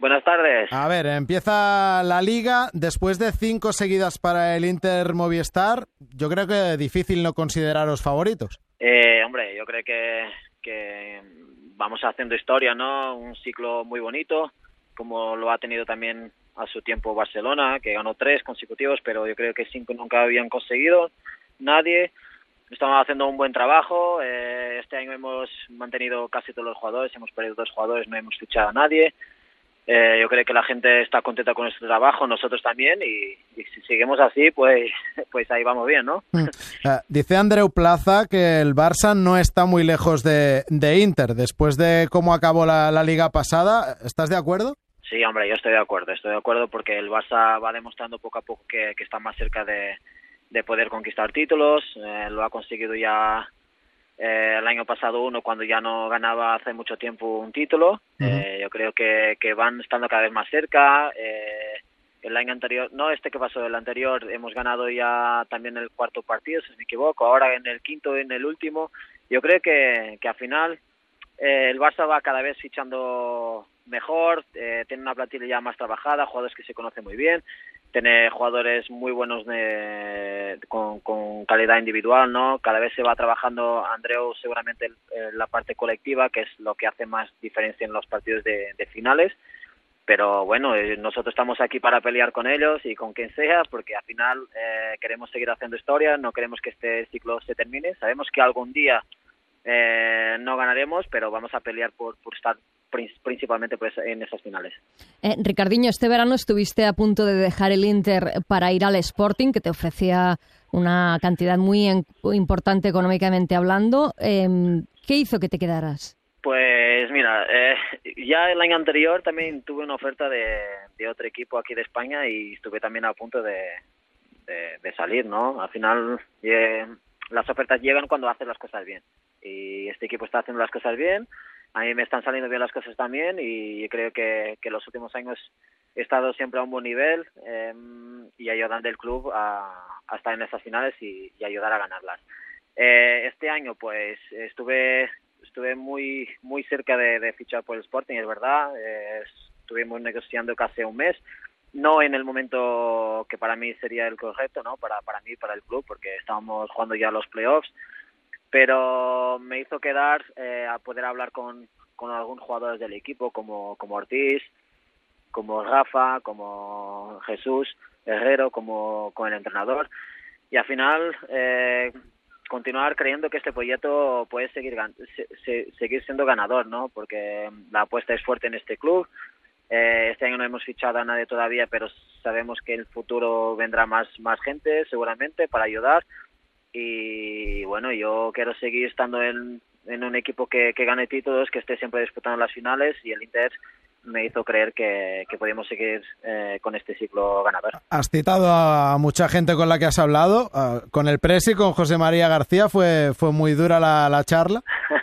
Buenas tardes. A ver, empieza la Liga. Después de 5 seguidas para el Inter Movistar, yo creo que difícil no consideraros favoritos. Hombre, yo creo que vamos haciendo historia, ¿no? Un ciclo muy bonito, como lo ha tenido también a su tiempo Barcelona, que ganó 3 consecutivos, pero yo creo que 5 nunca habían conseguido nadie. Estamos haciendo un buen trabajo. Este año hemos mantenido casi todos los jugadores, hemos perdido 2 jugadores, no hemos fichado a nadie. Yo creo que la gente está contenta con nuestro trabajo, nosotros también, y si seguimos así, pues ahí vamos bien, ¿no? Dice Andreu Plaza que el Barça no está muy lejos de Inter. Después de cómo acabó la liga pasada, ¿estás de acuerdo? Sí, hombre, yo estoy de acuerdo porque el Barça va demostrando poco a poco que está más cerca de poder conquistar títulos. Lo ha conseguido ya el año pasado uno, cuando ya no ganaba hace mucho tiempo un título. Yo creo que van estando cada vez más cerca. El año anterior, no este que pasó, el anterior, hemos ganado ya también el 4º partido, si no me equivoco, ahora en el 5º, en el último. Yo creo que al final el Barça va cada vez fichando mejor, tiene una plantilla ya más trabajada, jugadores que se conocen muy bien, tiene jugadores muy buenos con calidad individual, ¿no? Cada vez se va trabajando, Andreu, seguramente la parte colectiva, que es lo que hace más diferencia en los partidos de finales. Pero bueno, nosotros estamos aquí para pelear con ellos y con quien sea, porque al final queremos seguir haciendo historia, no queremos que este ciclo se termine. Sabemos que algún día no ganaremos, pero vamos a pelear por estar principalmente pues en esas finales. Ricardinho, este verano estuviste a punto de dejar el Inter para ir al Sporting, que te ofrecía una cantidad muy importante económicamente hablando. ¿Qué hizo que te quedaras? Pues mira, ya el año anterior también tuve una oferta de otro equipo aquí de España y estuve también a punto de salir, ¿no? Al final las ofertas llegan cuando haces las cosas bien, y este equipo está haciendo las cosas bien, a mí me están saliendo bien las cosas también, y creo que los últimos años he estado siempre a un buen nivel y ayudando al club a estar en esas finales y ayudar a ganarlas. Este año pues estuve muy muy cerca de fichar por el Sporting, es verdad. Estuvimos negociando casi un mes, no en el momento que para mí sería el correcto, ¿no? Para mí, para el club, porque estábamos jugando ya los playoffs, pero me hizo quedar a poder hablar con algunos jugadores del equipo, como Ortiz, como Rafa, como Jesús Herrero, como con el entrenador, y al final continuar creyendo que este proyecto puede seguir siendo ganador, ¿no? Porque la apuesta es fuerte en este club. Este año no hemos fichado a nadie todavía, pero sabemos que en el futuro vendrá más gente seguramente para ayudar. Y bueno, yo quiero seguir estando en un equipo que gane títulos, que esté siempre disputando las finales, y el Inter me hizo creer que podíamos seguir con este ciclo ganador. Has citado a mucha gente con la que has hablado. Con el Presi, con José María García, fue muy dura la charla.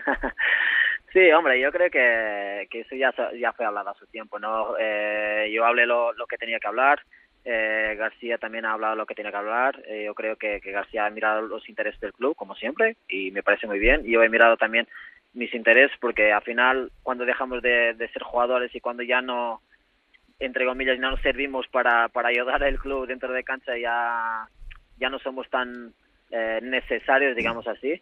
Sí, hombre, yo creo que eso ya fue hablado a su tiempo, ¿no? Yo hablé lo que tenía que hablar. García también ha hablado lo que tenía que hablar. Yo creo que García ha mirado los intereses del club, como siempre, y me parece muy bien. Yo he mirado también mis intereses, porque al final, cuando dejamos de ser jugadores y cuando ya no, entre comillas, no nos servimos para ayudar al club dentro de cancha, ya no somos tan necesarios, digamos así.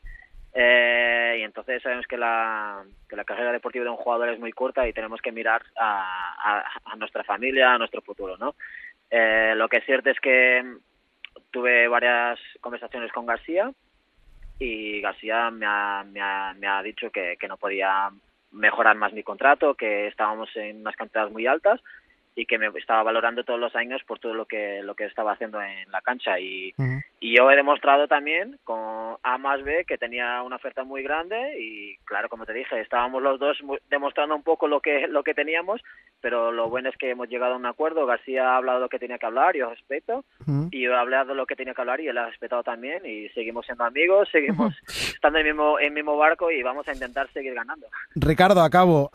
Y entonces sabemos que la carrera deportiva de un jugador es muy corta y tenemos que mirar a nuestra familia, a nuestro futuro, ¿no? Lo que es cierto es que tuve varias conversaciones con García, y García me ha dicho que no podía mejorar más mi contrato, que estábamos en unas cantidades muy altas y que me estaba valorando todos los años por todo lo que estaba haciendo en la cancha, y yo he demostrado también con A más B que tenía una oferta muy grande, y claro, como te dije, estábamos los dos demostrando un poco lo que teníamos, pero lo bueno es que hemos llegado a un acuerdo. García ha hablado lo que tenía que hablar, yo respeto, y yo he hablado lo que tenía que hablar y él ha respetado también, y seguimos siendo amigos, seguimos estando en el mismo barco, y vamos a intentar seguir ganando. Ricardo, acabo.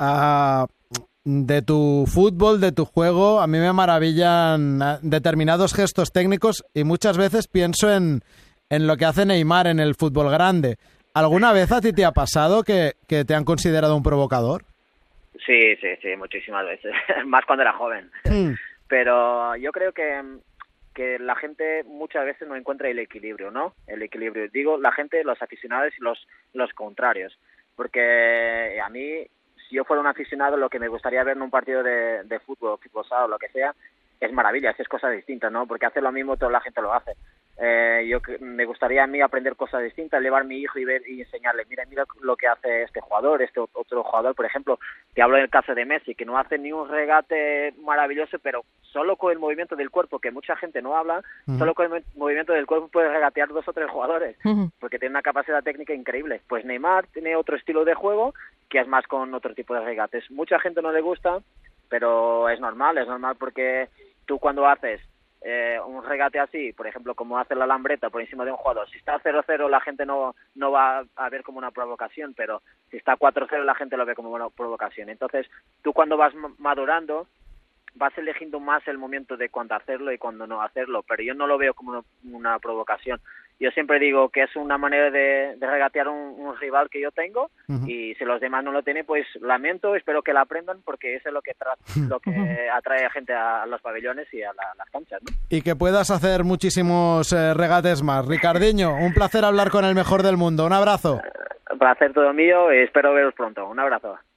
De tu fútbol, de tu juego, a mí me maravillan determinados gestos técnicos, y muchas veces pienso en lo que hace Neymar en el fútbol grande. ¿Alguna vez a ti te ha pasado que te han considerado un provocador? Sí, muchísimas veces, más cuando era joven. Pero yo creo que la gente muchas veces no encuentra el equilibrio, ¿no? El equilibrio. Digo, la gente, los aficionados y los contrarios. Porque a mí, si yo fuera un aficionado, lo que me gustaría ver en un partido de fútbol sala o lo que sea, es maravilla, es cosas distintas, ¿no? Porque hace lo mismo, toda la gente lo hace. Me gustaría a mí aprender cosas distintas, llevar a mi hijo y ver y enseñarle, mira lo que hace este jugador, este otro jugador, por ejemplo, te hablo del caso de Messi, que no hace ni un regate maravilloso, pero solo con el movimiento del cuerpo, que mucha gente no habla, solo con el movimiento del cuerpo puede regatear 2 o 3 jugadores, porque tiene una capacidad técnica increíble. Pues Neymar tiene otro estilo de juego, que es más con otro tipo de regates. Mucha gente no le gusta, pero es normal porque tú cuando haces un regate así, por ejemplo, como hace la Lambreta por encima de un jugador, si está 0-0 la gente no va a ver como una provocación, pero si está 4-0 la gente lo ve como una provocación. Entonces, tú cuando vas madurando, vas eligiendo más el momento de cuándo hacerlo y cuándo no hacerlo, pero yo no lo veo como una provocación. Yo siempre digo que es una manera de regatear un rival que yo tengo, y si los demás no lo tienen, pues lamento, espero que la aprendan, porque eso es lo que atrae a gente a los pabellones y a las canchas, ¿no? Y que puedas hacer muchísimos regates más. Ricardiño, un placer hablar con el mejor del mundo. Un abrazo. Placer todo mío y espero veros pronto. Un abrazo.